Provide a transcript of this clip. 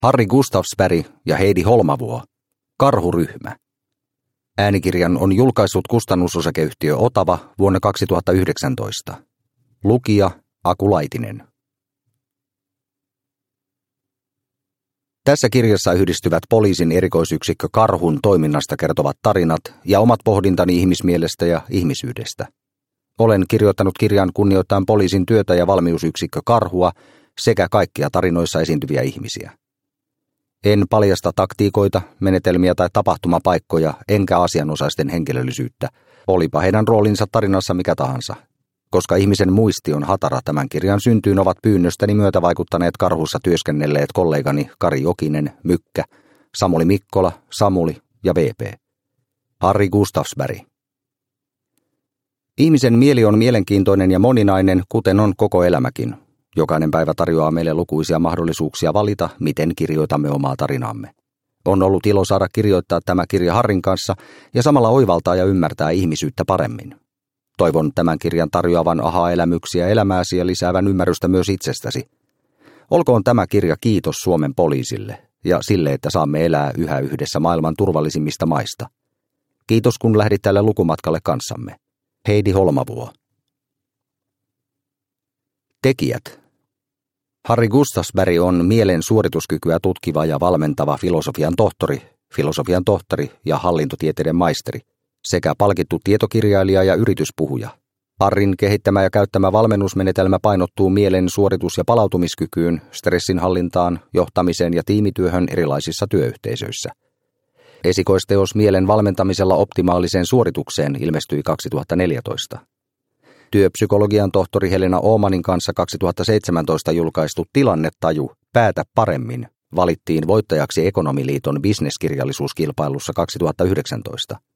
Harry Gustafsberg ja Heidi Holmavuo. Karhuryhmä. Äänikirjan on julkaissut kustannusosakeyhtiö Otava vuonna 2019. Lukija Aku Laitinen. Tässä kirjassa yhdistyvät poliisin erikoisyksikkö Karhun toiminnasta kertovat tarinat ja omat pohdintani ihmismielestä ja ihmisyydestä. Olen kirjoittanut kirjan kunnioittaen poliisin työtä ja valmiusyksikkö Karhua sekä kaikkia tarinoissa esiintyviä ihmisiä. En paljasta taktiikoita, menetelmiä tai tapahtumapaikkoja, enkä asianosaisten henkilöllisyyttä, olipa heidän roolinsa tarinassa mikä tahansa. Koska ihmisen muisti on hatara, tämän kirjan syntyyn ovat pyynnöstäni myötävaikuttaneet Karhussa työskennelleet kollegani Kari Jokinen, Mykkä, Samuli Mikkola, Samuli ja VP. Harry Gustafsberg. Ihmisen mieli on mielenkiintoinen ja moninainen, kuten on koko elämäkin. Jokainen päivä tarjoaa meille lukuisia mahdollisuuksia valita, miten kirjoitamme omaa tarinaamme. On ollut ilo saada kirjoittaa tämä kirja Harrin kanssa ja samalla oivaltaa ja ymmärtää ihmisyyttä paremmin. Toivon tämän kirjan tarjoavan aha-elämyksiä elämääsi ja lisäävän ymmärrystä myös itsestäsi. Olkoon tämä kirja kiitos Suomen poliisille ja sille, että saamme elää yhä yhdessä maailman turvallisimmista maista. Kiitos kun lähdit tälle lukumatkalle kanssamme. Heidi Holmavuo. Tekijät. Harry Gustafsberg on mielen suorituskykyä tutkiva ja valmentava filosofian tohtori ja hallintotieteiden maisteri sekä palkittu tietokirjailija ja yrityspuhuja. Harrin kehittämä ja käyttämä valmennusmenetelmä painottuu mielen suoritus- ja palautumiskykyyn, stressinhallintaan, johtamiseen ja tiimityöhön erilaisissa työyhteisöissä. Esikoisteos mielen valmentamisella optimaaliseen suoritukseen ilmestyi 2014. Työpsykologian tohtori Helena Oomanin kanssa 2017 julkaistu Tilannetaju, päätä paremmin valittiin voittajaksi Ekonomiliiton bisneskirjallisuuskilpailussa 2019.